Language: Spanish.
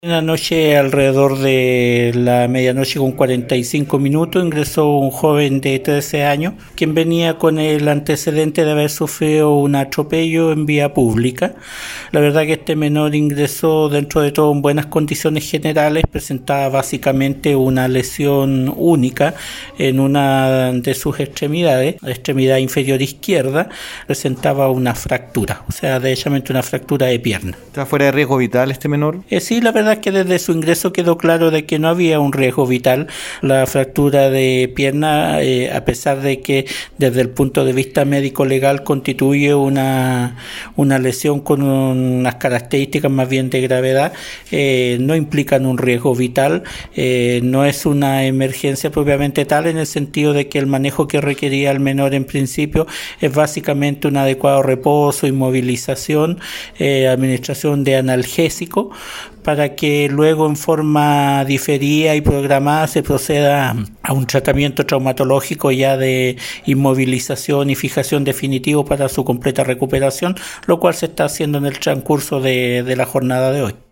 Anoche, alrededor de la medianoche con 45 minutos, ingresó un joven de 13 años, quien venía con el antecedente de haber sufrido un atropello en vía pública. La verdad que este menor ingresó dentro de todo en buenas condiciones generales, presentaba básicamente una lesión única en una de sus extremidades, la extremidad inferior izquierda, presentaba una fractura, o sea, derechamente una fractura de pierna. ¿Está fuera de riesgo vital este menor? Sí, la verdad es que desde su ingreso quedó claro de que no había un riesgo vital. La fractura de pierna, a pesar de que desde el punto de vista médico-legal constituye una lesión con unas características más bien de gravedad, no implican un riesgo vital. No es una emergencia propiamente tal, en el sentido de que el manejo que requería el menor en principio es básicamente un adecuado reposo, inmovilización, administración de analgésico, para que luego en forma diferida y programada se proceda a un tratamiento traumatológico ya de inmovilización y fijación definitivo para su completa recuperación, lo cual se está haciendo en el transcurso de la jornada de hoy.